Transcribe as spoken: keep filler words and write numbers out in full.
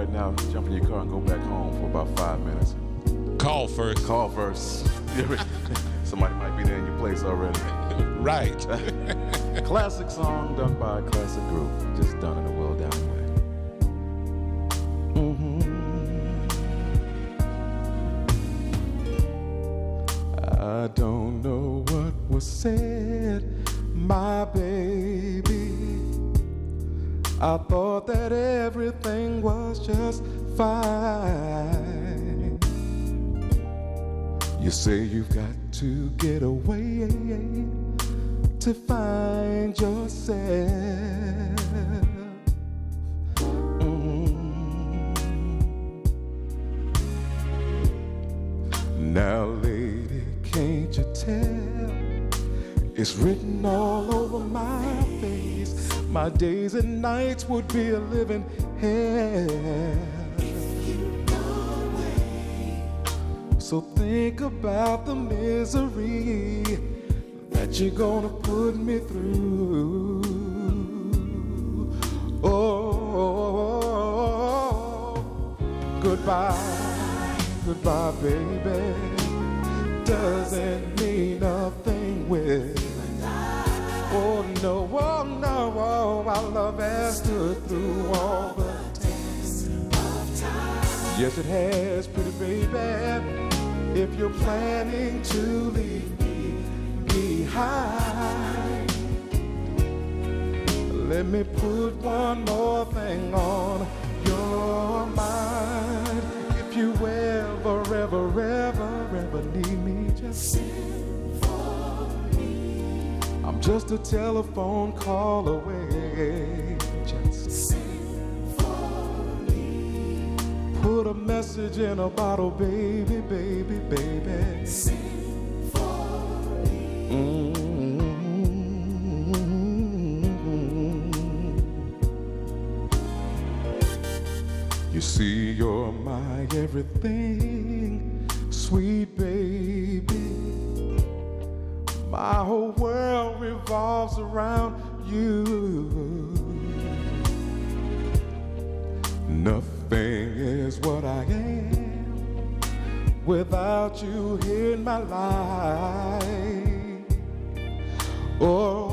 right now, jump in your car and go back home for about five minutes. Call first. Call first. Somebody might be there in your place already. Right. Classic song done by a classic group, just done in a well down way. Mm-hmm. I don't know what was said, my baby. I thought that everything was just fine. You say you've got to get away to find yourself. Mm-hmm. Now, lady, can't you tell? It's written all over my face. My days and nights would be a living hell. If you go away. So think about the misery that you're gonna put me through. Oh, goodbye, goodbye, baby. Doesn't mean nothing with. Oh no, oh no, oh, our love has stood through all the tests of time. Yes, it has, pretty baby. If you're planning to leave me behind, let me put one more thing on your mind. If you ever, ever, ever, ever need me, just send for me. I'm just a telephone call away. Just send for me. Put a message in a bottle, baby, baby, baby. Send for me. Mm-hmm. You see, you're my everything, sweet baby. My whole world revolves around you. Nothing is what I am without you in my life. Oh,